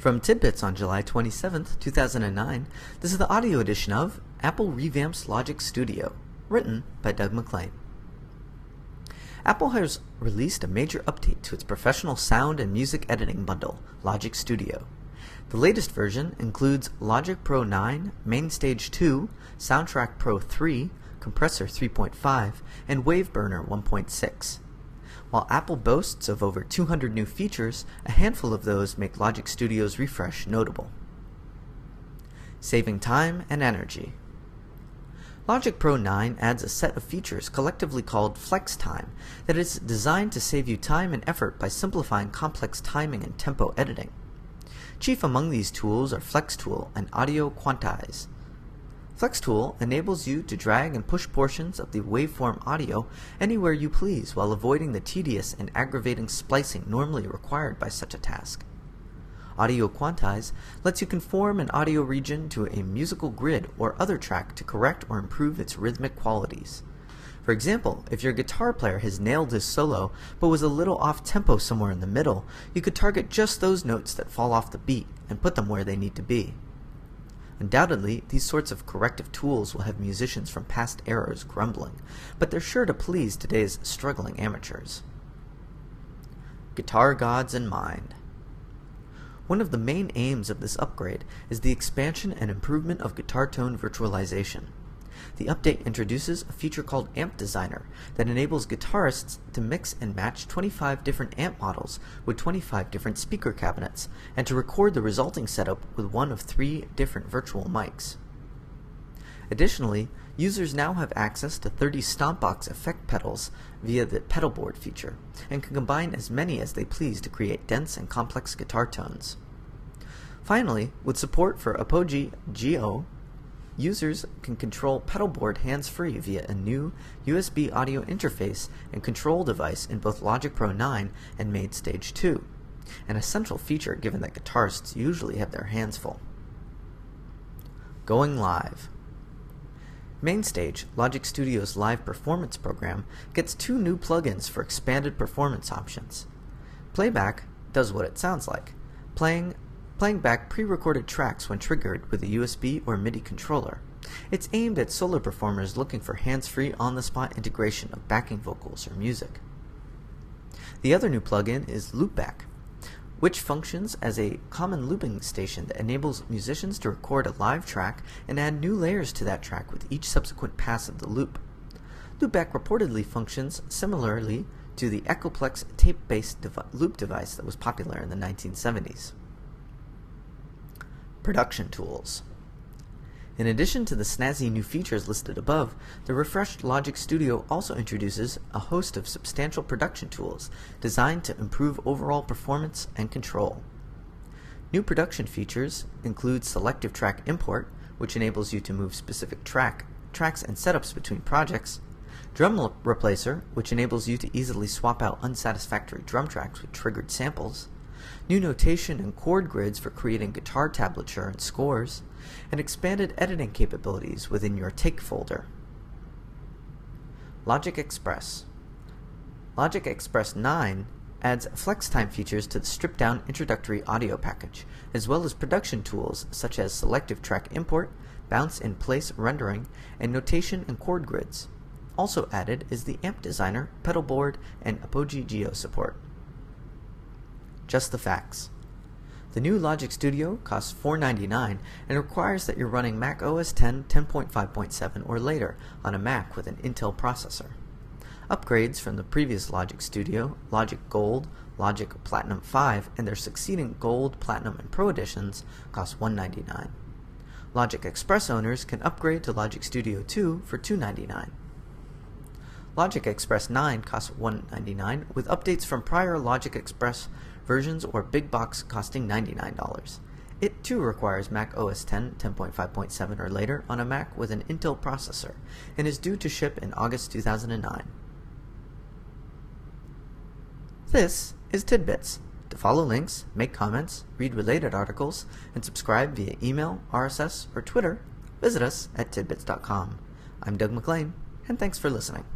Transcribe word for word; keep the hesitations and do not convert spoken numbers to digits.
From Tidbits on July twenty-seventh, two thousand nine, this is the audio edition of Apple Revamps Logic Studio, written by Doug McLean. Apple has released a major update to its professional sound and music editing bundle, Logic Studio. The latest version includes Logic Pro nine, MainStage two, Soundtrack Pro three, Compressor three point five, and WaveBurner one point six. While Apple boasts of over two hundred new features, a handful of those make Logic Studio's refresh notable. Saving time and energy. Logic Pro nine adds a set of features collectively called FlexTime that is designed to save you time and effort by simplifying complex timing and tempo editing. Chief among these tools are FlexTool and Audio Quantize. FlexTool enables you to drag and push portions of the waveform audio anywhere you please while avoiding the tedious and aggravating splicing normally required by such a task. Audio Quantize lets you conform an audio region to a musical grid or other track to correct or improve its rhythmic qualities. For example, if your guitar player has nailed his solo but was a little off-tempo somewhere in the middle, you could target just those notes that fall off the beat and put them where they need to be. Undoubtedly, these sorts of corrective tools will have musicians from past eras grumbling, but they're sure to please today's struggling amateurs. Guitar gods in mind. One of the main aims of this upgrade is the expansion and improvement of guitar tone virtualization. The update introduces a feature called Amp Designer that enables guitarists to mix and match twenty-five different amp models with twenty-five different speaker cabinets and to record the resulting setup with one of three different virtual mics. Additionally, users now have access to thirty Stompbox effect pedals via the pedal board feature and can combine as many as they please to create dense and complex guitar tones. Finally, with support for Apogee G O, users can control pedal board hands-free via a new U S B audio interface and control device in both Logic Pro nine and MainStage two, an essential feature given that guitarists usually have their hands full. Going live. MainStage, Logic Studio's live performance program, gets two new plugins for expanded performance options. Playback does what it sounds like, playing playing back pre-recorded tracks when triggered with a U S B or MIDI controller. It's aimed at solo performers looking for hands-free on-the-spot integration of backing vocals or music. The other new plugin is Loopback, which functions as a common looping station that enables musicians to record a live track and add new layers to that track with each subsequent pass of the loop. Loopback reportedly functions similarly to the Echoplex tape-based dev- loop device that was popular in the nineteen seventies. Production tools. In addition to the snazzy new features listed above, the refreshed Logic Studio also introduces a host of substantial production tools designed to improve overall performance and control. New production features include Selective Track Import, which enables you to move specific track, tracks and setups between projects, Drum Replacer, which enables you to easily swap out unsatisfactory drum tracks with triggered samples, new notation and chord grids for creating guitar tablature and scores, and expanded editing capabilities within your Take folder. Logic Express. Logic Express nine adds FlexTime features to the stripped-down introductory audio package, as well as production tools such as Selective Track Import, Bounce-in-Place rendering, and notation and chord grids. Also added is the Amp Designer, pedal board, and Apogee G O support. Just the facts. The new Logic Studio costs four dollars and ninety-nine cents and requires that you're running Mac O S X ten point five point seven or later on a Mac with an Intel processor. Upgrades from the previous Logic Studio, Logic Gold, Logic Platinum five, and their succeeding Gold, Platinum, and Pro editions cost one dollar and ninety-nine cents. Logic Express owners can upgrade to Logic Studio two for two dollars and ninety-nine cents. Logic Express nine costs one dollar and ninety-nine cents, with updates from prior Logic Express versions or big box costing ninety-nine dollars. It too requires Mac O S X ten point five point seven or later on a Mac with an Intel processor and is due to ship in August two thousand nine. This is Tidbits. To follow links, make comments, read related articles, and subscribe via email, R S S, or Twitter, visit us at tidbits dot com. I'm Doug McLean, and thanks for listening.